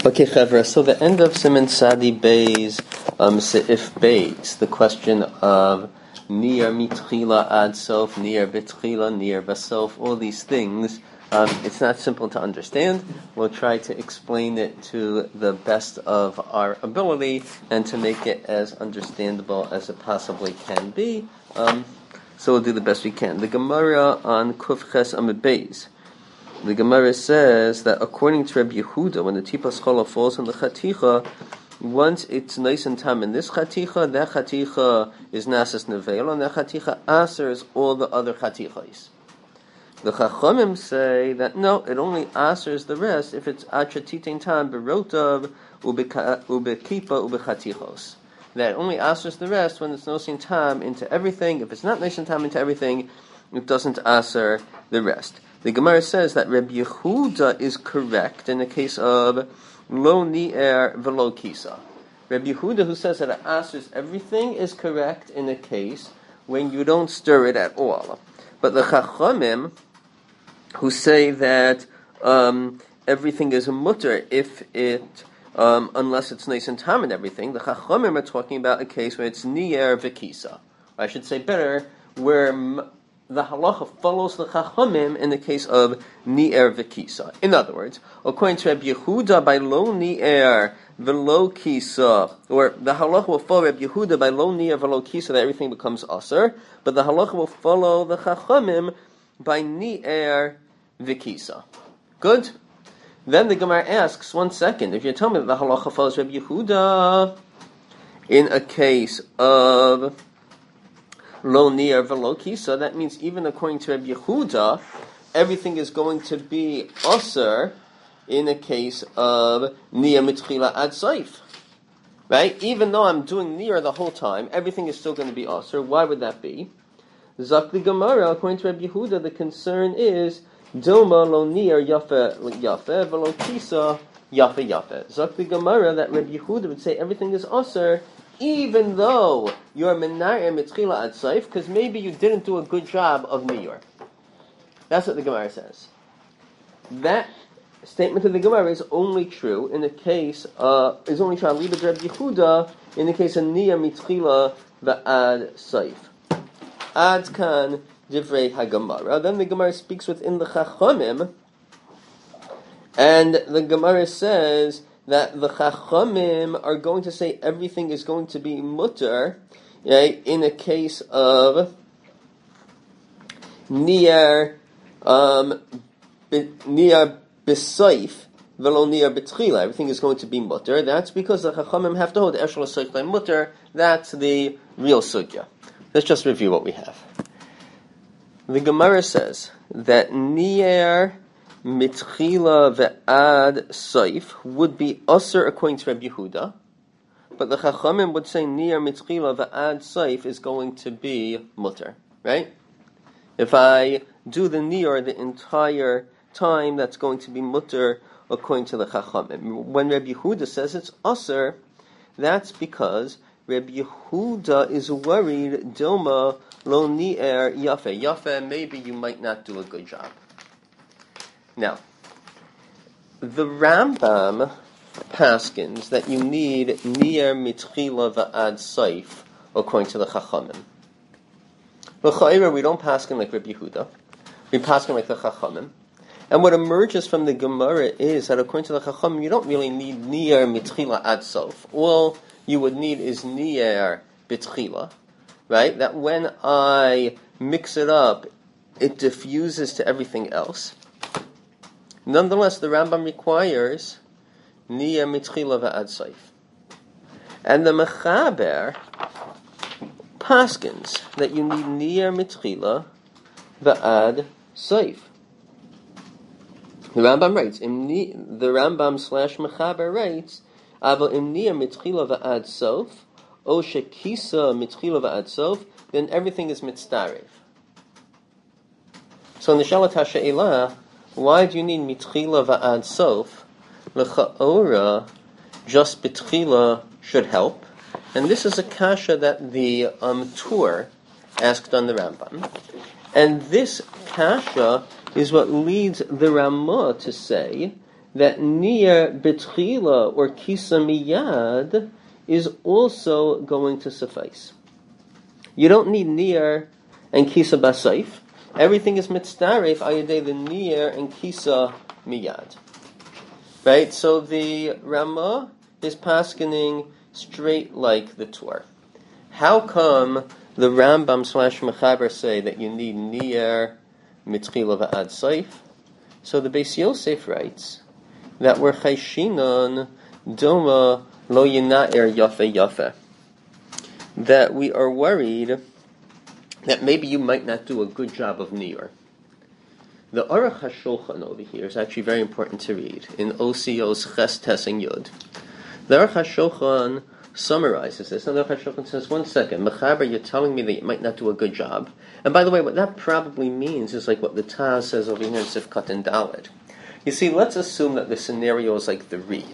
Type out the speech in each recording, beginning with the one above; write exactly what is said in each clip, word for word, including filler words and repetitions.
Okay, Chevra, so the end of Siman Sadi Beis, um, Seif Beis, the question of Niyar Mitchila Ad Sof, Niyar Bitchila, Niyar Basof, all these things, um, it's not simple to understand. We'll try to explain it to the best of our ability and to make it as understandable as it possibly can be. Um, so we'll do the best we can. The Gemara on Kuf Ches Amud Beis. The Gemara says that according to Rabbi Yehuda, when the tipas chola falls on the chaticha, once it's nice and tam in this chaticha, that chaticha is nasas neveil, and that chaticha asers all the other chatichas. The Chachamim say that no, it only asers the rest if it's achatitin tam berotav ubekipa ubechatichos. That only asers the rest when it's nosin tam into everything. If it's not nosin tam into everything, it doesn't aser the rest. The Gemara says that Rabbi Yehuda is correct in the case of lo ni'er velo kisa. Rabbi Yehuda, who says that it asers everything, is correct in the case when you don't stir it at all. But the Chachamim, who say that um, everything is a mutter if it, um, unless it's nice and tam and everything, the Chachamim are talking about a case where it's ni'er v'kisa. I should say better, where m- the halacha follows the Chachamim in the case of ni'er v'kisa. In other words, according to Rabbi Yehuda, by lo ni'er v'lo kisa, or the halacha will follow Rabbi Yehuda by lo ni'er v'lo kisa, that everything becomes aser, but the halacha will follow the Chachamim by ni'er v'kisa. Good? Then the Gemara asks, one second, if you tell me that the halacha follows Rabbi Yehuda in a case of lo ni'er v'lo kisa, that means even according to Rabbi Yehuda, everything is going to be aser in a case of ni'er mitchila ad saif. Right? Even though I'm doing ni'er the whole time, everything is still going to be aser. Why would that be? Zak the Gemara, according to Rabbi Yehuda, the concern is Dilma lo ni'er yafe yafe v'lo kisa yafe yafe. Zak the Gemara, that Rabbi Yehuda would say everything is aser even though you're menareh mitchila ad saif, because maybe you didn't do a good job of ni'er. That's what the Gemara says. That statement of the Gemara is only true in the case, uh, is only true on Libed Rabbi Yehuda in the case of ni'er mitchila v'ad saif. Ad kan divrei haGemara. Then the Gemara speaks within the Chachamim, and the Gemara says that the Chachamim are going to say everything is going to be mutter, right, in a case of ni'er um, ni'er b'saif v'lo ni'er b'tchila. Everything is going to be mutter. That's because the Chachamim have to hold eshel saif by mutter. That's the real sugya. Let's just review what we have. The Gemara says that ni'er mitchila ve'ad saif would be aser according to Rabbi Yehuda, but the Chachamim would say ni'er mitchila ve'ad saif is going to be mutter, right? If I do the ni'er the entire time, that's going to be mutter according to the Chachamim. When Rabbi Yehuda says it's aser, that's because Rabbi Yehuda is worried Dilma lo ni'er yafe. Yafe, maybe you might not do a good job. Now, the Rambam paskins that you need ni'er mitchila v'ad saif according to the Chachamim. L'cha'ira, we don't paskin like Rabbi Yehuda. We paskin like the Chachamim. And what emerges from the Gemara is that according to the Chachamim, you don't really need ni'er mitchila ad saif. All you would need is ni'er bitchila, right? That when I mix it up, it diffuses to everything else. Nonetheless, the Rambam requires ni'er mitchila v'ad saif. And the Mechaber paskins that you need ni'er mitchila v'ad saif. The Rambam writes, the Rambam slash Mechaber writes, Aval im ni'er mitchila v'ad saif, o shekisa mitchila v'ad saif, then everything is mitzdarev. So in the Shalat HaShe'elah, why do you need mitchila v'ad saif? L'cha'ora, just bitchila should help. And this is a kasha that the um, Tur asked on the Rambam. And this kasha is what leads the Ramah to say that Niyar B'tchila or Kisa Miyad is also going to suffice. You don't need Niyar and Kisa Basayf. Everything is mitzdaref ayadei the Niyar and Kisa Miyad. Right? So the Rama is paskening straight like the Torah. How come the Rambam slash Mechaber say that you need Niyar Mitchila v'ad Saif? So the Beis Yosef writes that we're chayshinon doma lo yina'er yafe yafe. That we are worried that maybe you might not do a good job of Niyar. The Aruch HaShulchan over here is actually very important to read in O C Os Ches Tes and Yud. The Aruch HaShulchan summarizes this, and the Aruch HaShulchan says, one second, Mechaber, you're telling me that you might not do a good job. And by the way, what that probably means is like what the Taz says over here in Sifkat and Dalet. You see, let's assume that the scenario is like the Ri.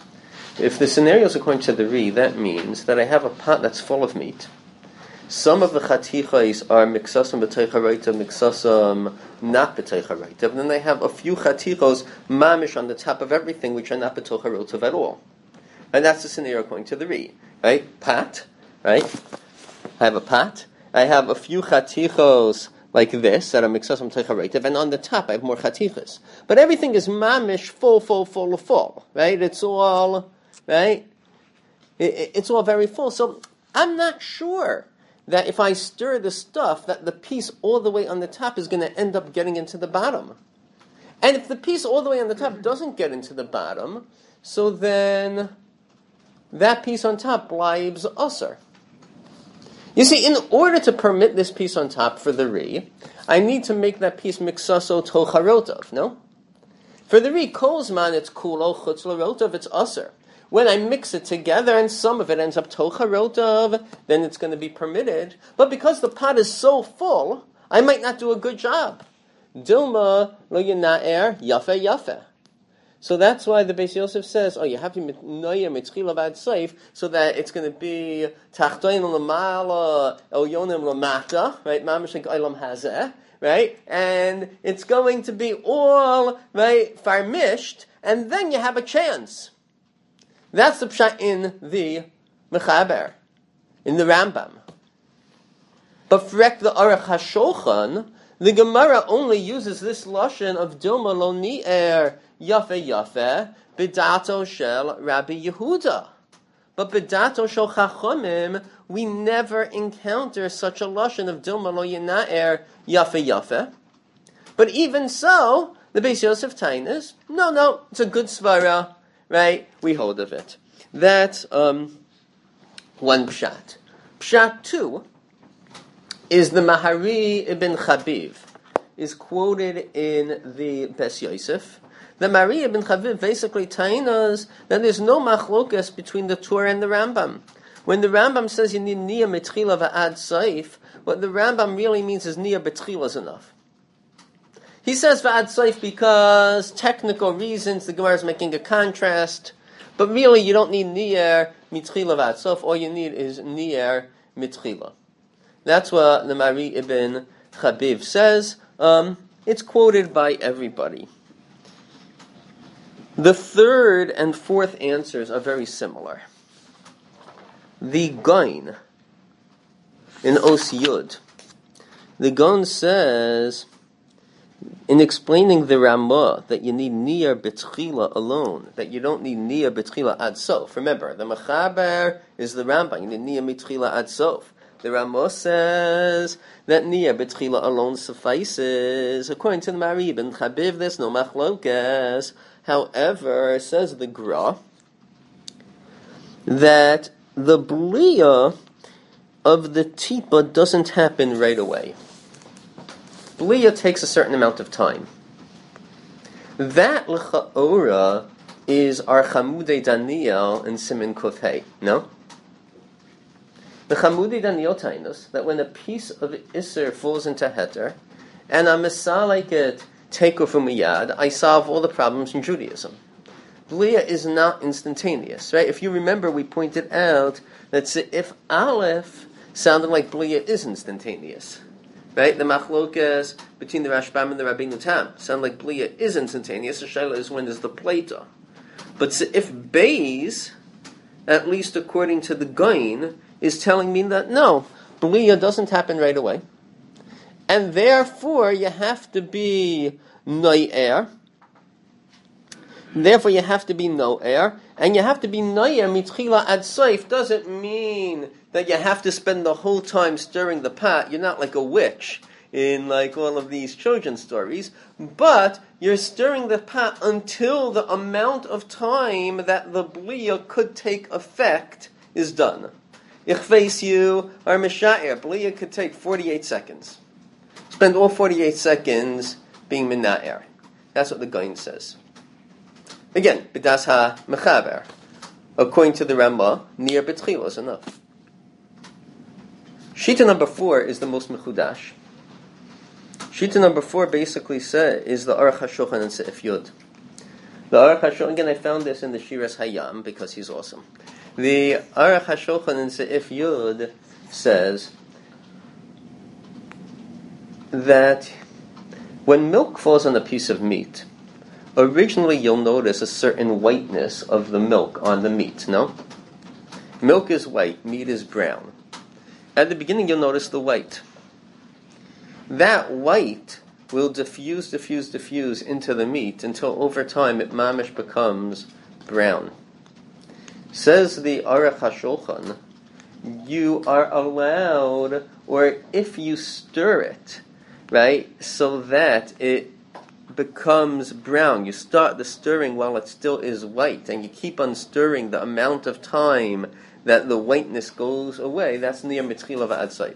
If the scenario is according to the Ri, that means that I have a pot that's full of meat. Some of the chatichas are miksasam b'teicharaita, miksasam not b'teicharaita. And then they have a few chatichos mamish on the top of everything which are not b'teicharaita at all. And that's the scenario according to the Ri. Right? Pat. Right? I have a pot. I have a few chatichos like this that are miksasam b'teicharaita. And on the top I have more chatichas. But everything is mamish full, full, full, full. Right? It's all, right? It, it's all very full. So I'm not sure that if I stir the stuff, that the piece all the way on the top is going to end up getting into the bottom. And if the piece all the way on the top doesn't get into the bottom, so then that piece on top bleibs usser. You see, in order to permit this piece on top for the Ri, I need to make that piece mixaso tocharotov, no? For the Ri, kolzman, it's kulo chutz l'rotov, it's usser. When I mix it together and some of it ends up tocharotov, then it's going to be permitted. But because the pot is so full, I might not do a good job. Dilma lo yina'er yafe yafe. So that's why the Beis Yosef says, oh, you have to noya mitzchila v'ad saif, so that it's going to be tachtoin l'mala, elyonim l'mata, right? Mamish like olam hazeh, right? And it's going to be all, right, farmished, and then you have a chance. That's the pshat in the Mechaber, in the Rambam. But for the Aruch HaShulchan, the Gemara only uses this lashon of Dilma lo ni'er yafe yafe b'dato shel Rabbi Yehuda. But b'dato shel Chachomim, we never encounter such a lashon of Dilma lo yina'er yafe yafe. But even so, the Beis Yosef Tainis, no, no, it's a good svara. Right? We hold of it. That's um, one pshat. Pshat two is the Mahari ibn Chabiv, is quoted in the Beis Yosef. The Mahari ibn Chabiv basically telling us that there's no machlokas between the Torah and the Rambam. When the Rambam says you need niyah mitchila va'ad saif, what the Rambam really means is niyah betchila is enough. He says va'ad saif because technical reasons, the Gemara is making a contrast, but really you don't need niyar mitchila va'ad saif, all you need is niyar mitchila. That's what the Mahari ibn Chabiv says. Um, it's quoted by everybody. The third and fourth answers are very similar. The Gaon in Os Yud, the Gaon says, in explaining the Ramah, that you need niyar betchila alone, that you don't need niyar betchila ad sof. Remember, the Mechaber is the Rambam. You need niyar betchila ad sof. The Ramah says that niyar betchila alone suffices. According to the Mahari ibn Chabiv, there's no machlokas. However, says the Gra, that the bliya of the tipa doesn't happen right away. Bliya takes a certain amount of time. That l'cha'ora is our Chamudei Daniel in Siman Kuf Hey. No? The Chamudei Daniel tells us that when a piece of Isser falls into Heter, and I misalik it, take off from miyad, I solve all the problems in Judaism. Bliya is not instantaneous, right? If you remember, we pointed out that if Aleph sounded like Bliya is instantaneous. right? The machlokas between the Rashbam and the Rabbeinu Tam sound like Bliya is instantaneous. The Shaila is when is the Plata. But if Beis, at least according to the Gain, is telling me that no, Bliya doesn't happen right away. And therefore you have to be Noyer. Therefore you have to be Noer. And you have to be Noyer mitchila ad soif doesn't mean that you have to spend the whole time stirring the pot. You're not like a witch in like all of these children's stories, but you're stirring the pot until the amount of time that the bliya could take effect is done. Ich face you are misha'ir. Bliya could take forty-eight seconds. Spend all forty-eight seconds being mina'ir. That's what the Gaon says. Again, b'das ha-mechaber. According to the Rambam, nir b'tchila is enough. Shita number four is the most mechudash. Shita number four basically say, is the Aruch HaShulchan and Seif Yud. The Aruch HaShulchan, again I found this in the Shiras Hayam because he's awesome. The Aruch HaShulchan and Seif Yud says that when milk falls on a piece of meat, originally you'll notice a certain whiteness of the milk on the meat, no? Milk is white, meat is brown. At the beginning you'll notice the white. That white will diffuse, diffuse, diffuse into the meat until over time it mamish becomes brown. Says the Aruch HaShulchan, you are allowed, or if you stir it, right, so that it becomes brown. You start the stirring while it still is white, and you keep on stirring the amount of time that the whiteness goes away. That's near mitchila v'ad soif.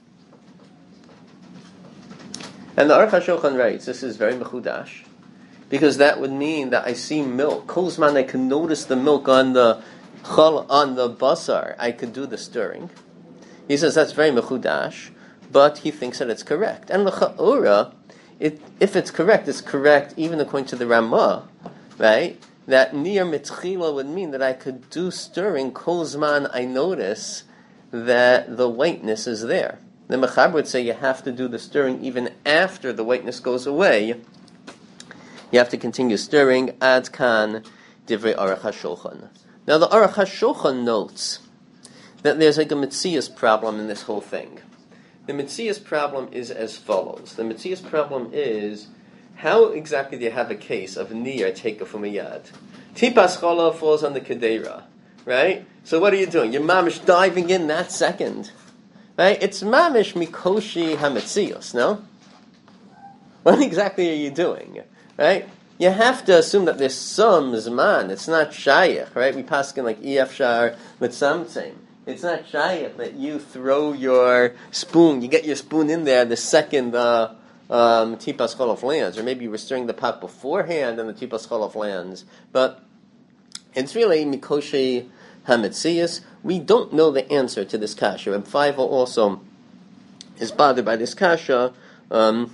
And the Aruch HaShulchan writes, this is very mechudash, because that would mean that I see milk. Kolzman, I can notice the milk on the chol, on the basar. I could do the stirring. He says that's very mechudash, but he thinks that it's correct. And l'cha'ora, it, if it's correct, it's correct even according to the Ramah, right? That near mitchila would mean that I could do stirring kolzman. I notice that the whiteness is there. The Mechaber would say you have to do the stirring even after the whiteness goes away. You have to continue stirring. Ad kan divrei Aruch HaShulchan. Now the Aruch HaShulchan notes that there's like a Metzias problem in this whole thing. The Metzias problem is as follows. The Metzias problem is, how exactly do you have a case of niyar take from a yad? Tipas chola falls on the kedera, right? So what are you doing? You're mamish diving in that second. Right? It's mamish mikoshi hametzios, no? What exactly are you doing? Right? You have to assume that there's some zman. It's not shayach, right? We paskin like iyafshar mitzamtzim. It's not shayach that you throw your spoon, you get your spoon in there the second uh, um, tipas cholof lands, or maybe you were stirring the pot beforehand and the tipas cholof lands. But it's really mikoshi hametzios. We don't know the answer to this kasha. Reb Feivel also is bothered by this kasha. Um,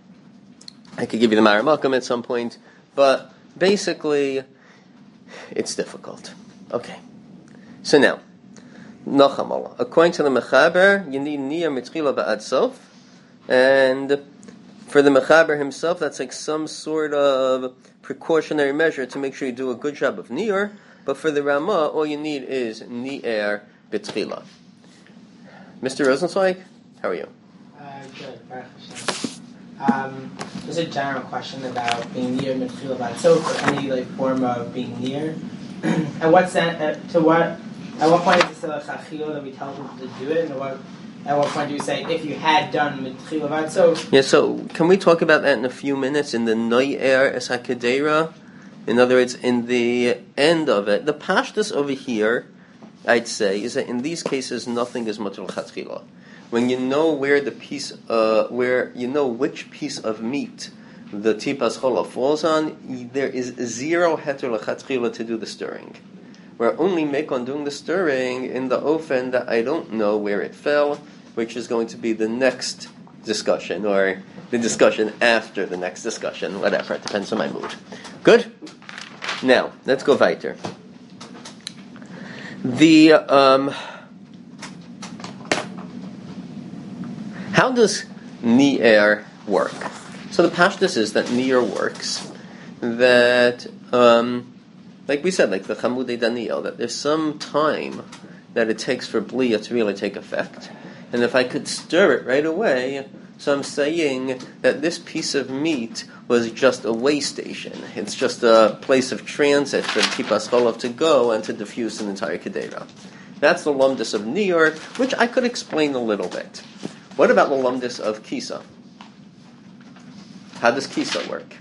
I could give you the Maramakam at some point, but basically, it's difficult. Okay. So now, Nachamala. According to the Mechaber, you need niyar mitchila ba'ad sof, and for the Mechaber himself, that's like some sort of precautionary measure to make sure you do a good job of niyar. But for the Ramah, all you need is ni'er b'tchila. Mister Rosenzweig, how are you? Uh, good. Um, just a general question about being near mitchila b'ad sof, or any like form of being near. At what sen- at, to what? At what point is it still a chachil that we tell people to do it, and at what, at what point do you say if you had done mitchila b'ad sof? Yeah. So can we talk about that in a few minutes in the noyer es hakadera? In other words, in the end of it, the pashtus over here, I'd say, is that in these cases nothing is mutal chatchila. When you know where the piece, uh, where you know which piece of meat the tipas chola falls on, there is zero heter lechatchila to do the stirring. We're only make on doing the stirring in the ofen that I don't know where it fell, which is going to be the next discussion, or the discussion after the next discussion, whatever. It depends on my mood. Good? Now, let's go weiter. The, um, how does ni'er work? So the pashtus is that ni'er works, that, um, like we said, like the chamudei Daniel, that there's some time that it takes for bliya to really take effect. And if I could stir it right away, so I'm saying that this piece of meat was just a way station. It's just a place of transit for Kipas Cholav to go and to diffuse an entire Kedera. That's the lumdus of Nior, which I could explain a little bit. What about the lumdus of Kisa? How does Kisa work?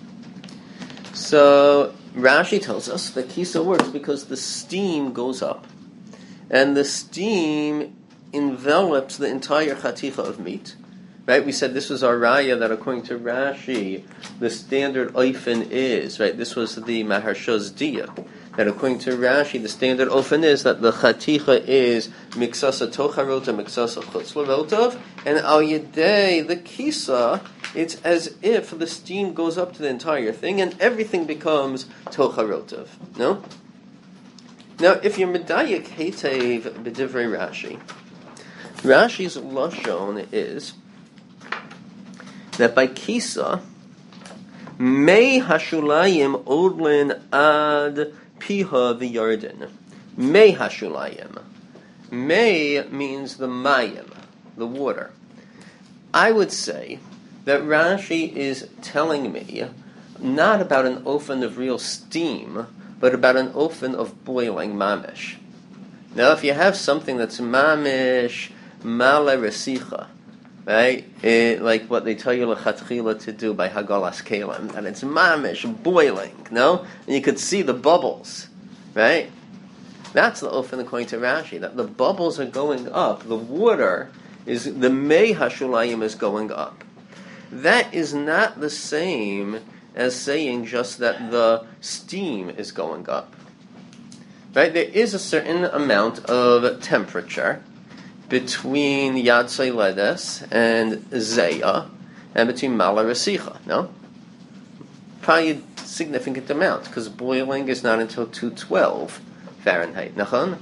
So Rashi tells us that Kisa works because the steam goes up, and the steam envelops the entire chaticha of meat. Right? We said this was our raya that according to Rashi, the standard oifen is, right? This was the Maharsha's diya. That according to Rashi, the standard oifen is that the chaticha is miksasa tocharota, miksasa chutzlarotov, and al yedei, the kisa, it's as if the steam goes up to the entire thing and everything becomes tocharotov. No? Now, if you're medayik hetev b'divrei Rashi, Rashi's lashon is that by kisa, mei hashulayim odlin ad piha v'yarden. Mei hashulayim. Mei means the mayim, the water. I would say that Rashi is telling me not about an ofen of real steam, but about an ofen of boiling mamish. Now, if you have something that's mamish mala resicha, right? It, like what they tell you lechatchila to do by Hagalas Kalim, and it's mamish, boiling, no? And you could see the bubbles, right? That's the ofen according to Rashi, that the bubbles are going up, the water is, the mei hashulayim is going up. That is not the same as saying just that the steam is going up. Right? There is a certain amount of temperature between Yadsei Ledes and Zeya, and between Mala Resicha, no? Probably a significant amount, because boiling is not until two twelve Fahrenheit, nachon?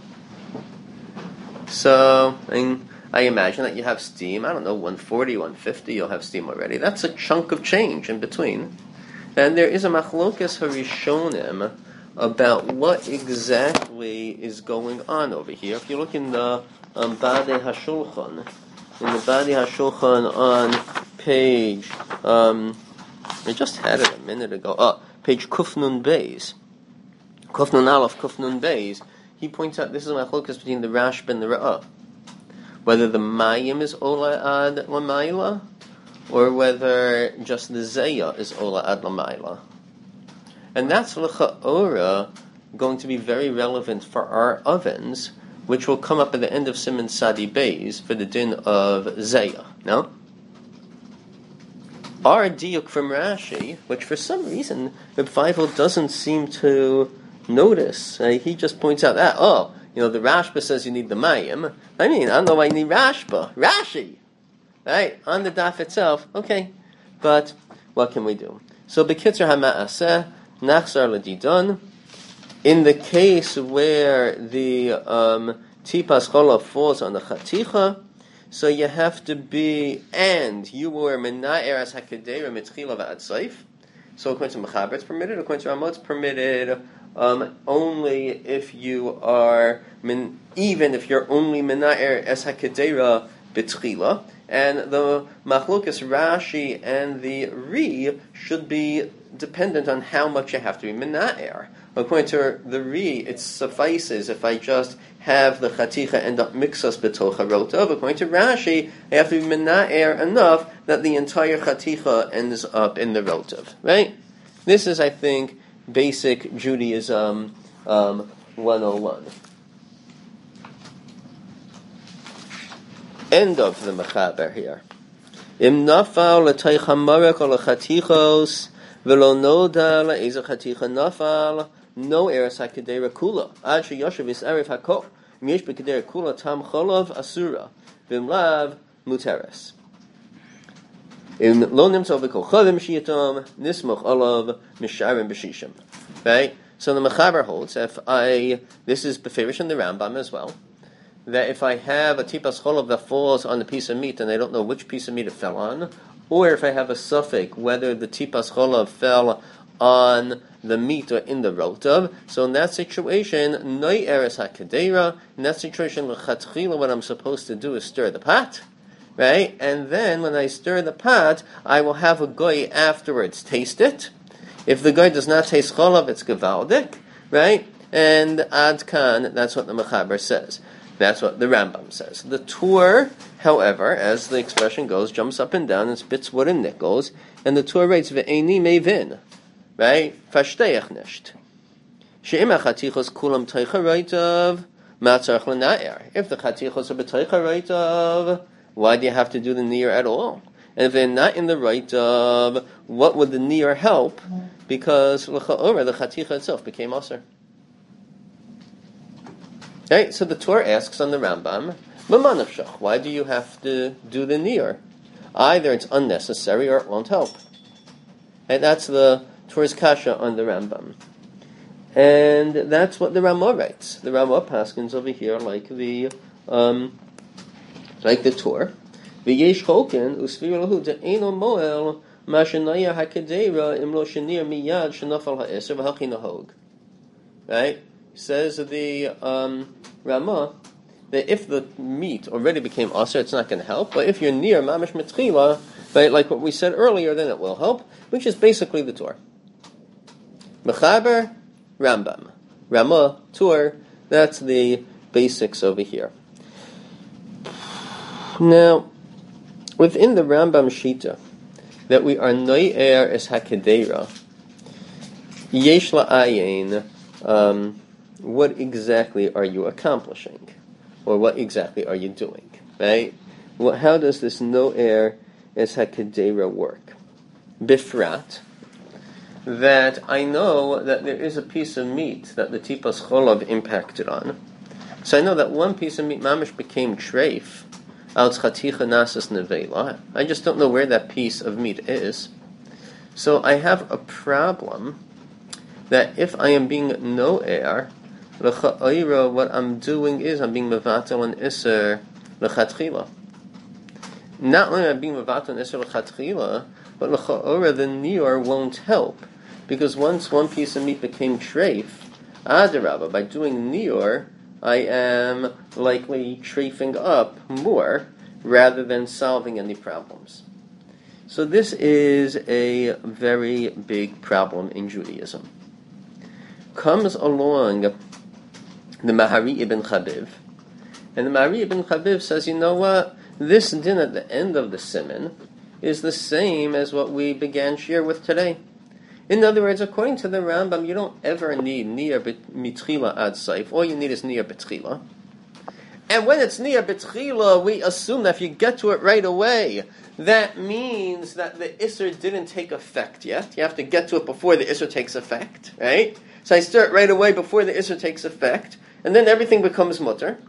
So, I, mean, I imagine that you have steam, I don't know, one forty, one fifty, you'll have steam already. That's a chunk of change in between. And there is a machlokas harishonim about what exactly is going on over here. If you look in the um, Badei HaShulchan, in the Badei HaShulchan on page, um, I just had it a minute ago, oh, page Kufnun Beis, Kufnun Aleph, Kufnun Beis, he points out this is a machlokas between the Rashba and the Ra'ah, whether the Mayim is Ola Ad Lamayla, or whether just the Zeya is Ola Ad Lamayla. And that's l'cha'ora going to be very relevant for our ovens, which will come up at the end of Siman Sadi Beis for the din of Zeya. No? Our diuk from Rashi, which for some reason Reb Feivel doesn't seem to notice, uh, he just points out that, oh, you know, the Rashba says you need the Mayim. I mean, I don't know why you need Rashba. Rashi! Right? On the daf itself, okay. But what can we do? So, B'kitzer HaMa'aseh, Nachzar L'didon, in the case where the um, Tipas Cholav falls on the Chaticha, so you have to be, and you were Mena'er as HaKedera Mitchila V'ad Seif. So according to Mechaber it's permitted, according to Ramah it's permitted um, only if you are, min, even if you're only Mena'er as HaKedera B'tchila. And the Machlokas Rashi and the Ri should be dependent on how much you have to be Mena'er. According to the Ri, it suffices if I just have the Chaticha end up mixas b'tocha rotov. According to Rashi, I have to be Mena'er enough that the entire Chaticha ends up in the rotov. Right? This is, I think, basic Judaism um, one oh one. End of the Mechaber here. Im nafal l'taycha marek ol chatichos v'lo noda le'ezer chaticha nafal no eres hakedera kula ad sheyoshev yisarif hakol miyesh b'kedera kula tam cholov asura v'im lav muteres im lo nimtzol v'kol chavim shiyatom nismoch olav misharim b'shishim. Right? So the Mechaber holds, if I, this is Beferish and the Rambam as well, that if I have a tipas cholav that falls on a piece of meat and I don't know which piece of meat it fell on, or if I have a suffix whether the tipas cholav fell on the meat or in the rotav, so in that situation, noi eres hakadera, in that situation, l'chatchila, what I'm supposed to do is stir the pot, right? And then when I stir the pot, I will have a goy afterwards taste it. If the goy does not taste cholav, it's gevaldik, right? And ad kan, that's what the Mechaber says. That's what the Rambam says. The Tur, however, as the expression goes, jumps up and down and spits wood and nickels, and the Tur writes, ve'eni mevin, right? Fashteach nisht. She'im ha'chatichos kulam teicha roitav, ma'atzarech l'na'er. If the chatichos are b'teicha roitav, why do you have to do the nir at all? And if they're not in the roitav, what would the nir help? Because l'cha'ora, the chaticha itself became aser. Right, so the Torah asks on the Rambam, why do you have to do the nir? Either it's unnecessary or it won't help. And that's the Torah's kasha on the Rambam. And that's what the Ramah writes. The Ramah paskins over here like the um, like the Torah. V'yesh cholken usvir lahu de'eno moel ma shenaya hakedera im lo shenir miyad shenafal ha'eser v'hachi nahog. Right? Says the um, Ramah that if the meat already became aser, it's not going to help. But if you're near mamish metchila, right, like what we said earlier, then it will help, which is basically the Torah. Mechaber, Rambam, Ramah, Torah. That's the basics over here. Now, within the Rambam Shita, that we are noyer es hakedera, yesh la'ayin. Um, What exactly are you accomplishing? Or what exactly are you doing? Right? Well, how does this no air as hakadera work? Bifrat, that I know that there is a piece of meat that the tipas cholav impacted on. So I know that one piece of meat mamish became treif, al chaticha nasas nevela. I just don't know where that piece of meat is. So I have a problem that if I am being no air, what I'm doing is I'm being mevatel and iser lechatchila. Not only am I being mevatel and iser lechatchila, but l'cha'ora the nior won't help, because once one piece of meat became treif, adarabba, by doing nior, I am likely treifing up more rather than solving any problems. So this is a very big problem in Judaism. Comes along the Mahari ibn Chabiv, and the Mahari ibn Chabiv says, you know what, this din at the end of the siman is the same as what we began shir with today. In other words, according to the Rambam, you don't ever need niyar mitchila ad saif. All you need is niyar betchila. And when it's niyar betchila, we assume that if you get to it right away, that means that the isser didn't take effect yet. You have to get to it before the isser takes effect, right? So I start right away before the isser takes effect, and then everything becomes mutter.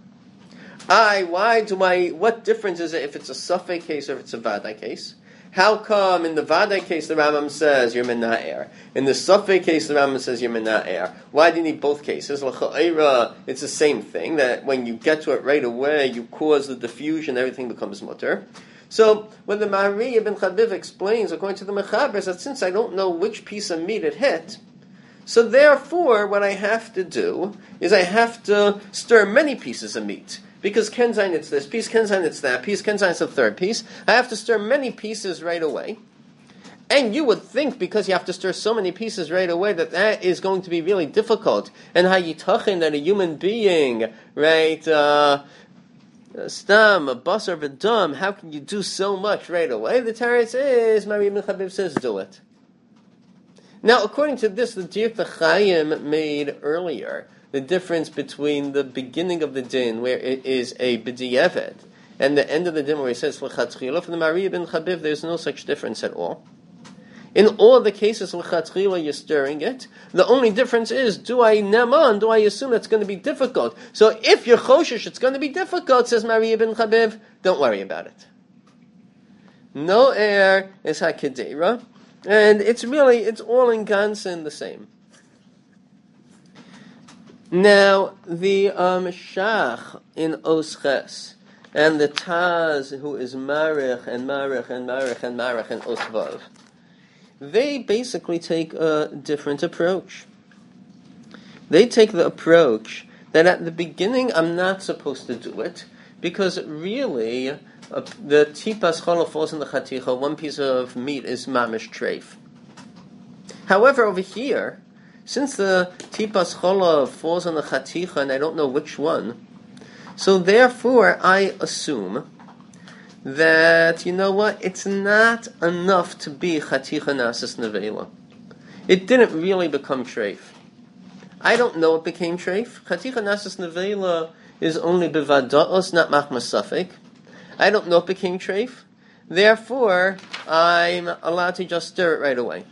I, why do I, what difference is it if it's a safek case or if it's a vadai case? How come in the vadai case the Rambam says you're mena'er? In the safek case the Rambam says you're mena'er. Why do you need both cases? L'cha'ira, it's the same thing, that when you get to it right away, you cause the diffusion, everything becomes mutter. So, when the Mahari ibn Chabiv explains, according to the Mechaber, is that since I don't know which piece of meat it hit, so therefore, what I have to do is I have to stir many pieces of meat. Because Kenzain it's this piece, Kenzain it's that piece, Kenzain it's the third piece. I have to stir many pieces right away. And you would think, because you have to stir so many pieces right away, that that is going to be really difficult. And how yitachin that a human being, right, uh, stam, a basar v'dam, how can you do so much right away? The Teretz is, Mahari ibn Chabiv says, do it. Now, according to this, the Dirk Chaim made earlier, the difference between the beginning of the din, where it is a b'di'evet, and the end of the din, where he says l'chatchila, for the Mahari ibn Chabiv, there's no such difference at all. In all the cases, l'chatchila, you're stirring it. The only difference is, do I neman, do I assume it's going to be difficult? So if you're choshesh, it's going to be difficult, says Mahari ibn Chabiv, don't worry about it. No air is hakidera. And it's really, it's all in Gansen the same. Now, the um, Shach in Osches and the Taz, who is Marich and Marich and Marich and Marich and Osvav, they basically take a different approach. They take the approach that at the beginning I'm not supposed to do it, because really uh, the tipas challah falls in the chaticha, one piece of meat is mamish treif. However, over here, since the tipas challah falls on the chaticha and I don't know which one, so therefore I assume that, you know what, it's not enough to be chaticha nasis nevela. It didn't really become treif. I don't know it became treif. Chaticha nasis nevela is only bevadaos, not machmas safek. I don't know it became treif. Therefore, I'm allowed to just stir it right away.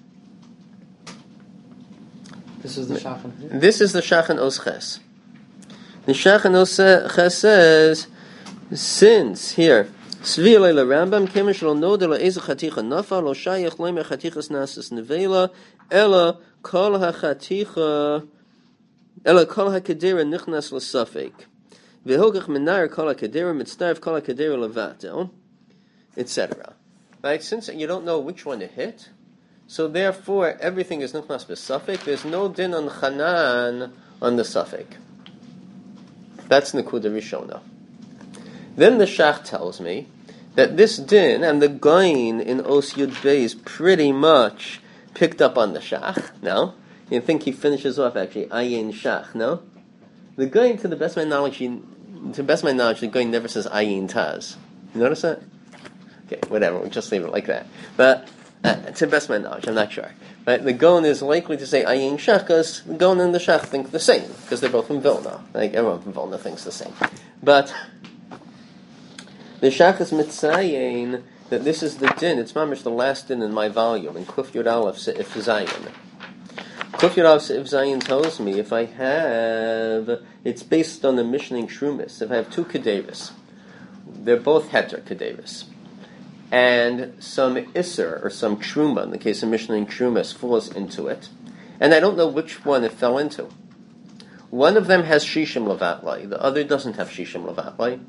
This is the Shachan. This is the Shachan Osches. The Shachan Osches says, since here, Svi le Rambam kemish lo noda le eze chaticha nafa lo shayach le me chatichas nasis nevela ela kol ha-chaticha ela kol ha-kedera nichnas l'safek v'hogach menar kol ha-kedera mitzdarf kol ha-kedera levatel, et cetera. Right? Since you don't know which one to hit, so therefore everything is nichnas b'safek. There's no din on chanan on the safek. That's Nekuda Rishona. Then the Shach tells me that this din and the gain in Os Yud Beis pretty much picked up on the Shach. No? You think he finishes off actually Ayin Shach, no? The gain, to the best of my knowledge, he, to the best of my knowledge, the gain never says Ayin Taz. You notice that? Okay, whatever, we'll just leave it like that. But uh, to the best of my knowledge, I'm not sure. Right? The Gon is likely to say Ayin Shach because the Gon and the Shach think the same, because they're both from Vilna. Like everyone from Vilna thinks the same. But the Shach is mitzayin that this is the din. It's mamish the last din in my volume in Kuf Yud Aleph Seif Zayin. Kuf Yud Aleph Seif Zayin tells me if I have, it's based on the Mishnah in Shrumis. If I have two kedevis, they're both heter kedevis, and some iser or some truma, in the case of Mishnah in Shrumis, falls into it, and I don't know which one it fell into. One of them has shishim levatlai, the other doesn't have shishim levatlai.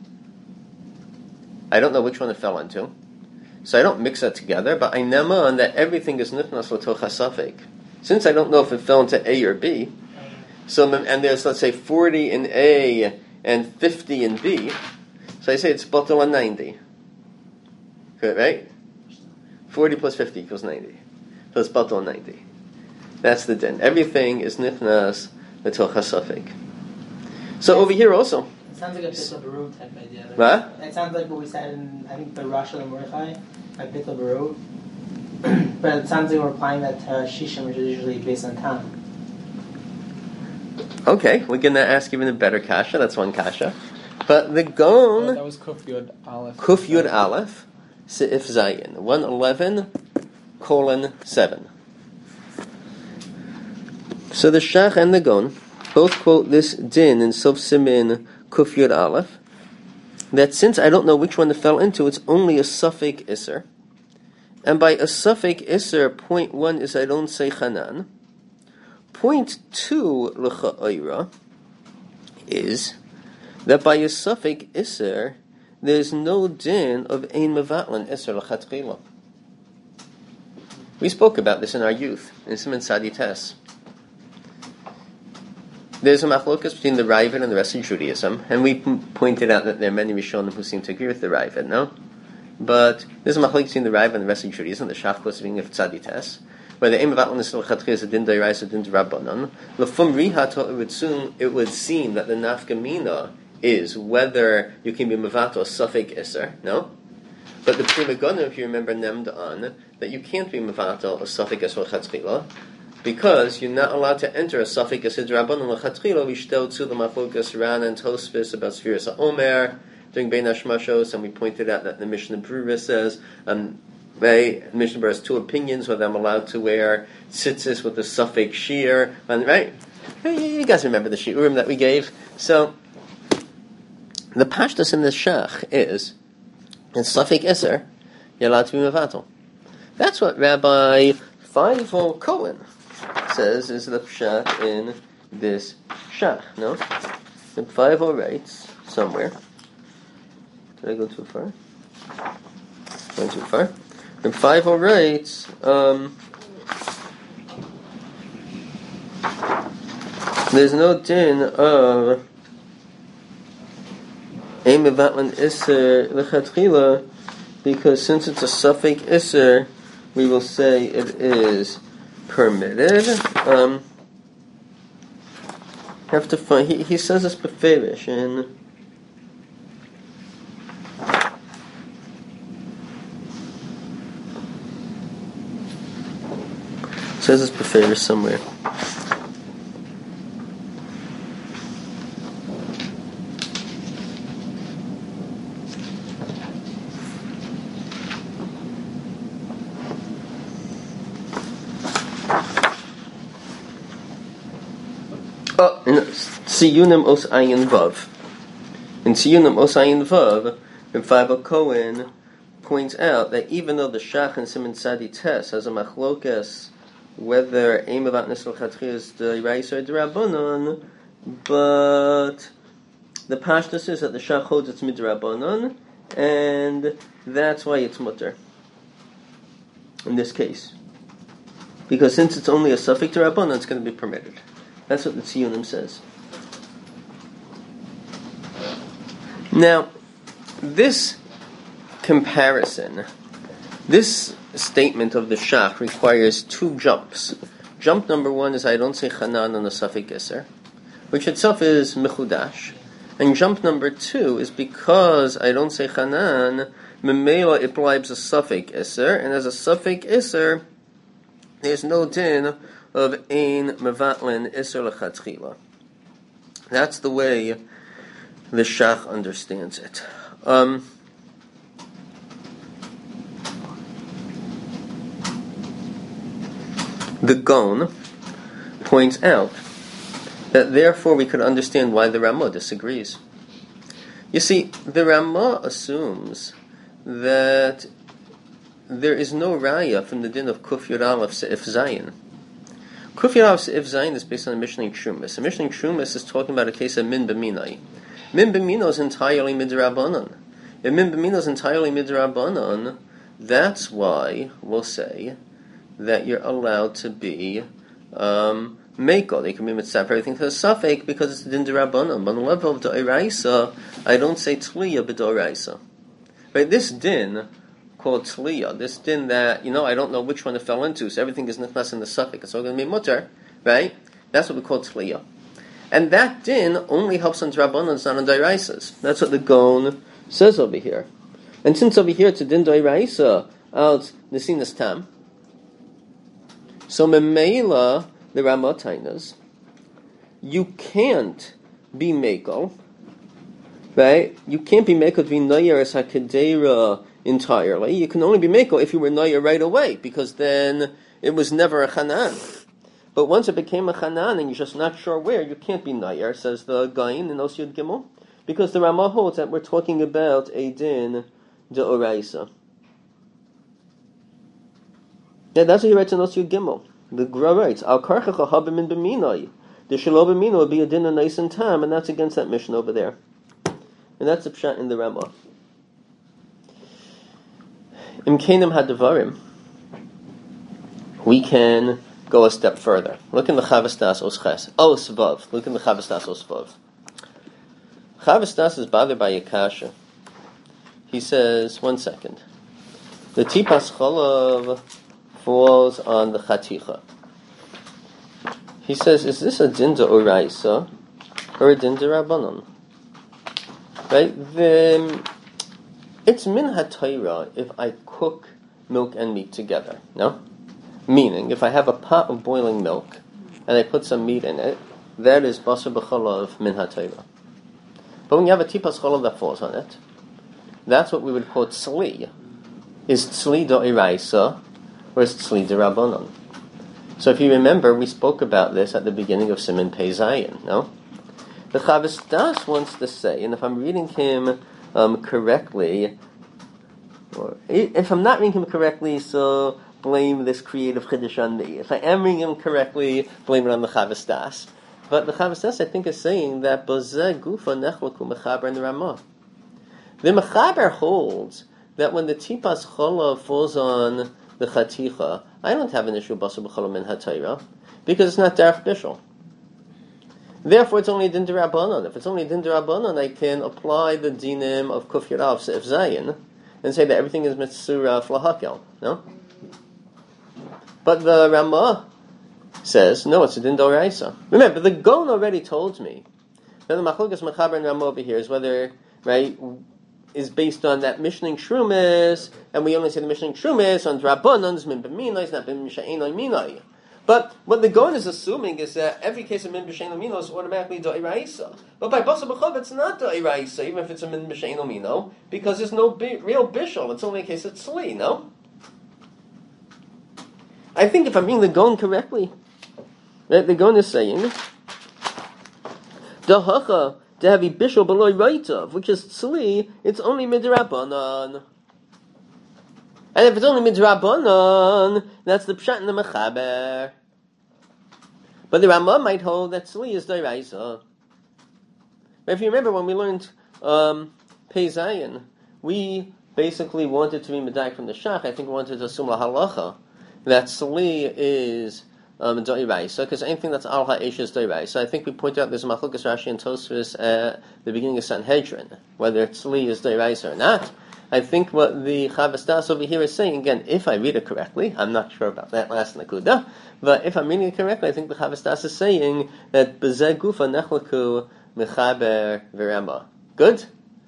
I don't know which one it fell into, so I don't mix that together, but I neman that everything is nichnas l'toch hasafek. Since I don't know if it fell into A or B, so and there's, let's say, forty in A and fifty in B, so I say it's batal on ninety. Good, right? forty plus fifty equals ninety. So it's batal on ninety. That's the din. Everything is nichnas l'toch hasafek. So over here also, sounds like a Bittul Baru type idea. What? It sounds like what we said in, I think, the Rosh and Mordechai, like Bittul Baru. But it sounds like we're applying that to Shishim, which is usually based on time. Okay, we're going to ask even a better kasha. That's one kasha. But the Gon... Oh, that was Kuf Yud Aleph. Kuf Yud Aleph, Seif Zayin. one eleven, colon, seven. So the Shach and the Gon both quote this din in Sof Simin Kuf Yud Aleph, that since I don't know which one it fell into, it's only a suffix iser. And by a suffix iser, point one is I don't say chanan. Point two, l'cha'ira, is that by a suffix iser, there's no din of ein mevatlan iser l'chatchila. We spoke about this in our youth, in Siman Sadi Tes. There's a machlokas between the Raavad and the rest of Judaism, and we p- pointed out that there are many Rishonim who seem to agree with the Raavad, no? But there's a machlokas between the Raavad and the rest of Judaism, the Shachkos being of Tzadites, where the Ein Mevatlan Isel Chatchil is a din d'oraisa, a din d'Rabbanan. L'fum rihato, it would seem it would seem that the nafkamina is whether you can be mevato suffik iser, no? But the Prima Gana, if you remember, named on that you can't be mevato a suffik iser l'chatchila, because you're not allowed to enter a suffix as hidrabanan l'chatchila. We shtel to the machlokas Ran and Tosfos about Sfiras HaOmer during Bein Hashmashos, and we pointed out that the Mishnah Berurah says, um, right, the Mishnah Berurah has two opinions whether I'm allowed to wear tzitzis with the suffix shear, and right, you guys remember the shiurim that we gave. So the pashtus in the shach is in suffix iser you're allowed to be mevatel. That's what Rabbi Feinvoll Cohen says is the pshat in this shach, no? Reb Feivel writes somewhere. Did I go too far? Went too far. Reb Feivel writes, um, there's no din of Ein Mevatlan Isser L'Chatchila, because since it's a Safek Isser, we will say it is permitted. Um, have to find. He, he says this beferish in. Says this beferish somewhere. Oh, in Siyunim Os Ayin Vav. In Siyunim Os Ayin Vav, Reb Feivel Cohen points out that even though the Shach and Siman Sadi Tes has a machlokes whether Ein Mevatlan Isser L'Chatchila is the Raisa or the Rabbanon, but the pashtus is that the Shach holds it's midrabanon, and that's why it's mutter in this case. Because since it's only a suffix to Rabbanon, it's going to be permitted. That's what the Tziyunim says. Now, this comparison, this statement of the Shach requires two jumps. Jump number one is I don't say Chanan on the suffix Isser, which itself is Mechudash. And jump number two is because I don't say Chanan, Memela it blibes a suffix Isser, and as a suffix Isser, there's no din of Ein Mevatlan Isser L'Chatchila. That's the way the Shach understands it. Um, the Gon points out that therefore we could understand why the Ramah disagrees. You see, the Ramah assumes that there is no raya from the din of Kuf Yud Aleph Se'if Zayin. Kuf Yud Aleph Se'if Zayin is based on the Mishnah in Shumas. The Mishnah in Shumas is talking about a case of Min B'minai. Min B'minai is entirely Midrabanan. If Min B'minai is entirely Midrabanan, that's why we'll say that you're allowed to be um, Meiko. They can be mitzvah everything to the suffix because it's the din d'Rabbanan. On the level of D'Oraisa, I don't say Tliya b'D'Oraisa. Right? This din called Tliya, this din that, you know, I don't know which one it fell into, so everything is nichnas in the suffix. It's all going to be mutter, right? That's what we call Tliya. And that din only helps on D'Rabbanan, it's not on D'Oraisas. That's what the Gon says over here. And since over here it's a din D'Oraisa, out Nesinas Tam, so Memela, the Ramotainas, you can't be Mekel, right? You can't be Mekel to be Nayar as HaKedera entirely. You can only be Mekel if you were Nayar right away, because then it was never a Chanan. But once it became a Chanan and you're just not sure where, you can't be Nayar, says the Gain in Osyud Gimel, because the Ramah holds that we're talking about a din D'Oraisa. Yeah, that's what he writes in Osyud Gimel. The Gra writes, Al Karchacha Habim in B'minai. The Shelo B'minai would be a din of nice and tam, and that's against that mission over there. And that's a pshat in the Ramah. Im Kenim Hadavarim, we can go a step further. Look in the Chavastas Osches. Oh, Svav. Look in the Chavastas Osvav. Chavastas is bothered by Yakasha. He says, one second. The Tipas Cholav falls on the Chaticha. He says, is this a din d'Oraisa or a din d'Rabbanan? Right? The, it's min haTorah if I cook milk and meat together. No? Meaning, if I have a pot of boiling milk and I put some meat in it, that is basar b'chalav min haTorah. But when you have a tipas chalav that falls on it, that's what we would call tzli. Is tzli d'Oraisa or is tzli d'Rabbanan? So if you remember, we spoke about this at the beginning of Siman Pei Zayin, no? The Chavis Das wants to say, and if I'm reading him um, correctly, or if I'm not reading him correctly, so blame this creative chiddush on me. If I am reading him correctly, blame it on the Chavis Das. But the Chavas I think, is saying that Bozeh Gufa Nechlaku Mechaber and Ramah. The Mechaber holds that when the Tipas Chola falls on the Chaticha, I don't have an issue with Basar B'Chola Min HaTorah, because it's not Derech Bishul. Therefore, it's only a Din D'Rabbanan. If it's only a Din D'Rabbanan, I can apply the dinim of Kuf Yud Aleph Seif Zayin and say that everything is Mitzurah Flahakel. No? But the Ramah says, no, it's a Din D'Oraisa. Remember, the Gon already told me that the Machlokas Mechaber and Ramah over here is whether, right, is based on that Mishnah Shrumis, and we only say the Mishnah Shrumis on Drabbanans, Min B'Minai, it's not Min B'Sha'enai Minai. But what the Gon is assuming is that every case of Min B'Sha'enai Mino is automatically Da'iraisa. But by Basar B'Chov, it's not Da'iraisa, even if it's a Min B'Sha'enai Mino, because there's no bi- real Bishul. It's only a case of Tzli, no? I think if I'm reading the Gon correctly, right, the Gon is saying, Dahacha, to have a bishul below Raitav, which is Tzli, it's only Midrabanan. And if it's only Midrabanan, that's the Pshat and the Mechaber. But the Ramah might hold that Tzli is D'Oraisa. If you remember when we learned um, Pei Zayin, we basically wanted to be Medayik from the Shach. I think we wanted to assume La Halacha that Tzli is Um, D'Oraisa, because anything that's Al Ha'esh is D'Oraisa. So I think we pointed out there's a Machlokas Rashi and Tosfos at the beginning of Sanhedrin, whether Tzli is D'Oraisa or not. I think what the Chavas Das over here is saying, again, if I read it correctly, I'm not sure about that last Nakuda, but if I'm reading it correctly, I think the Chavas Das is saying that B'zeh Gufa Nechlaku Mechaber V'Rama. Good?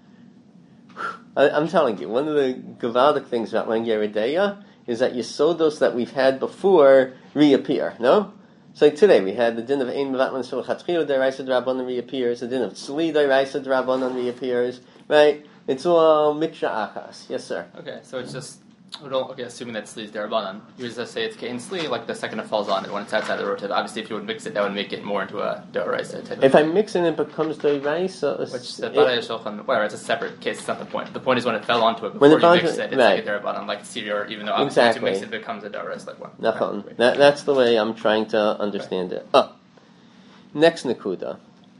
I, I'm telling you, one of the Gavaldic things about learning Yeridea is that Yesodos that we've had before reappear, no? So like today we had the din of Ein Mevatlan Shul Chatchil D'Oraisa D'Rabbanan reappears, the din of Tzli D'Oraisa D'Rabbanan reappears, right? It's all Miksha Achas. Yes, sir. Okay, so it's just, we don't, okay, assuming that Tzli is D'Rabbanan, you would just say it's Kein Tzli, like the second it falls on it when it's outside the rotative. Obviously, if you would mix it, that would make it more into a D'Oraisa type. If I mix it, it becomes D'Oraisa. Which the Badai Shulchan, whatever, it's a separate case. It's not the point. The point is when it fell onto it when before it you mix to, it, it's right. like a D'Rabbanan, like Sirior, even though obviously exactly. once you mix it, it becomes a D'Oraisa like one. Nachon. Right. That, that's the way I'm trying to understand right. it. Oh. Next Nakuda.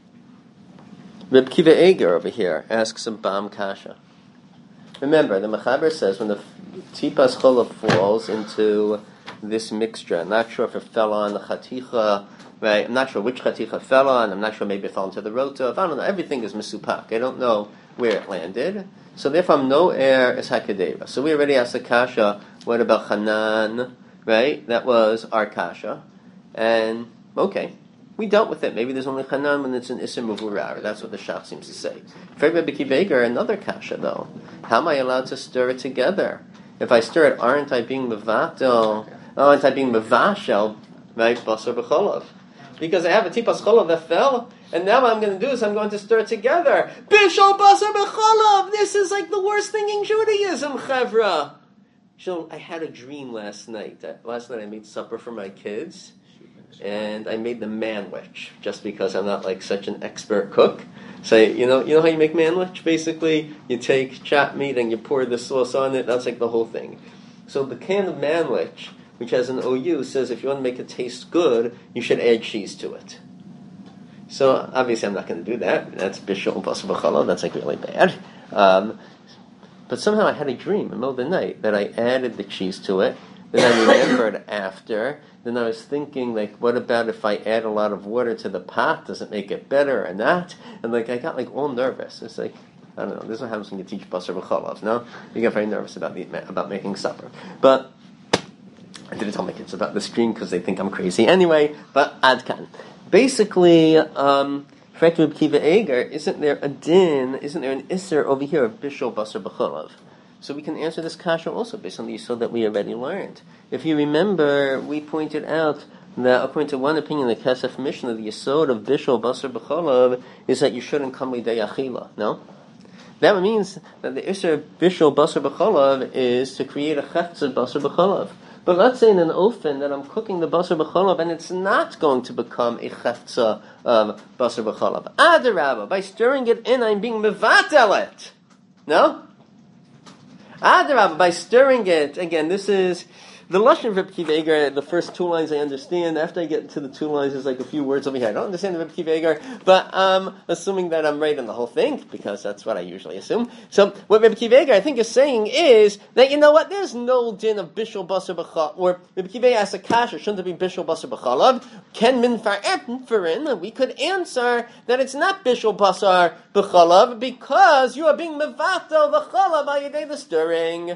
Reb Kiva Eger over here asks a Bam Kasha. Remember, the Mechaber says when the Tipas Chola falls into this mixture, I'm not sure if it fell on the Chaticha, right? I'm not sure which Chaticha fell on, I'm not sure maybe it fell into the Rotav, I don't know, everything is Mesupak, I don't know where it landed, so therefore no air is Hakadeva. So we already asked the Kasha, what about Hanan, right? That was our Kasha, and okay. We dealt with it. Maybe there's only Hanan when it's an Isser Muvurar. That's what the Shach seems to say. For Rebbe Kiveger, another kasha though. How am I allowed to stir it together? If I stir it, aren't I being mevatel? Aren't I being mevashel? Right, basar b'cholov. Because I have a tipas cholov that fell, and now what I'm going to do is I'm going to stir it together. Bishol basar b'cholov. This is like the worst thing in Judaism, chevra. So I had a dream last night. Last night I made supper for my kids. And I made the manwich just because I'm not like such an expert cook. So you know, you know how you make manwich? Basically, you take chopped meat and you pour the sauce on it. That's like the whole thing. So the can of manwich, which has an O U, says if you want to make it taste good, you should add cheese to it. So obviously, I'm not going to do that. That's bishul basar b'cholov. That's like really bad. Um, but somehow I had a dream in the middle of the night that I added the cheese to it. Then I remembered after. Then I was thinking, like, what about if I add a lot of water to the pot? Does it make it better or not? And, like, I got, like, all nervous. It's like, I don't know. This is what happens when you teach basar b'cholov, no? You get very nervous about the, about making supper. But I didn't tell my kids about this dream because they think I'm crazy anyway. But adkan. Basically, um, for Reb Kiva Eger, isn't there a din, isn't there an isser over here of bishul basar b'cholov? So we can answer this kasha also based on the yisod that we already learned. If you remember, we pointed out that according to one opinion, the Kesef Mishnah, the yisod of bishul basar b'cholov is that you shouldn't come lidei achila. No, that means that the isser bishul basar b'cholov is to create a cheftza basar b'cholov. But let's say in an ofen that I'm cooking the basar b'cholov and it's not going to become a cheftza of basar b'cholov. Adarabba, by stirring it in, I'm being mevatel it. No. Adarabba, by stirring it, again, this is the Lashon of Reb Kiva Eger, the first two lines I understand. After I get to the two lines, there's like a few words over here. I don't understand the Reb Kiva Eger, but um, assuming that I'm right on the whole thing, because that's what I usually assume. So what Reb Kiva Eger, I think, is saying is that, you know what, there's no din of Bishul Basar B'chalav, or Reb Kiva Eger asks a kasha, shouldn't it be Bishul Basar B'chalav? Ken min far'et for we could answer that it's not Bishul Basar B'chalav, because you are being mevatel the chalav by yedei the stirring.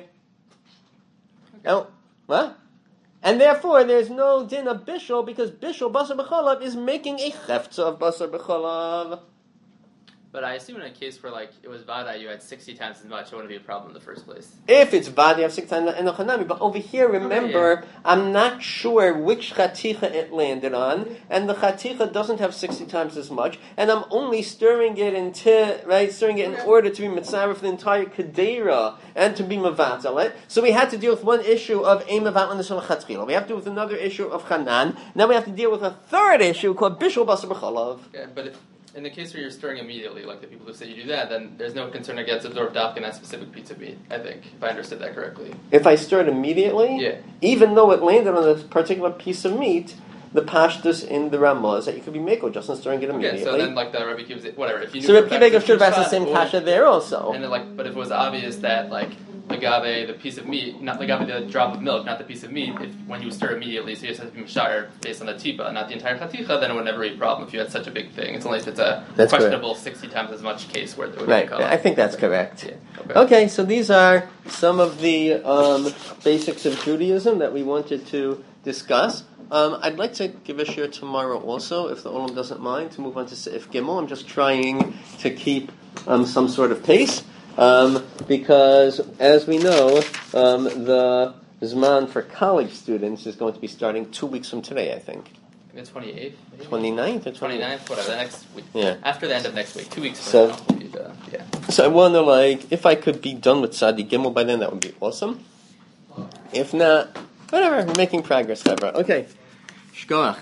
Now, what? And therefore, there's no din of bishul, because bishul basar b'chalav is making a cheftza of basar b'chalav. But I assume in a case where like it was vada, you had sixty times as much, it wouldn't be a problem in the first place. If it's vada, you have sixty times in the chanami. But over here, remember, okay, yeah. I'm not sure which chaticha it landed on, and the chaticha doesn't have sixty times as much, and I'm only stirring it into, right, stirring it in okay. order to be mitzvah for the entire kedera and to be mevatel it. So we had to deal with one issue of a mevatel nishal chatchila. We have to deal with another issue of chanan. Now we have to deal with a third issue called bishul basar b'chalav. Yeah, but if, in the case where you're stirring immediately, like the people who say you do that, then there's no concern it gets absorbed dafka in that specific piece of meat, I think, if I understood that correctly. If I stir it immediately, yeah. even though it landed on a particular piece of meat, the pashtus in the Ramah is that you could be meko just in stirring it immediately. Okay, so then like the Rebbe Kiva, whatever. If you knew so Rebbe Kiva should have asked the same kasha there also. And then, like, but if it was obvious that like agave, the piece of meat, not agave, the drop of milk, not the piece of meat, if when you stir immediately, so you just have to be mashar based on the tipa, not the entire chaticha, then it would never be a problem if you had such a big thing. It's only if it's a that's questionable correct. sixty times as much case where it would right. be I think that's correct. Yeah. Okay. okay, so these are some of the um, basics of Judaism that we wanted to discuss. Um, I'd like to give a share tomorrow also, if the Olam doesn't mind, to move on to Seif Gimel. I'm just trying to keep um, some sort of pace. Um, because, as we know, um, the Zman for college students is going to be starting two weeks from today, I think. The twenty-eighth? twenty-ninth or twenty-ninth, whatever, the next week. Yeah. After the end of next week, two weeks from so, now. Will be the, yeah. So I wonder, like, if I could be done with Sadi Gimel by then, that would be awesome. If not, whatever, we're making progress, Hebra. Okay. Shkoach.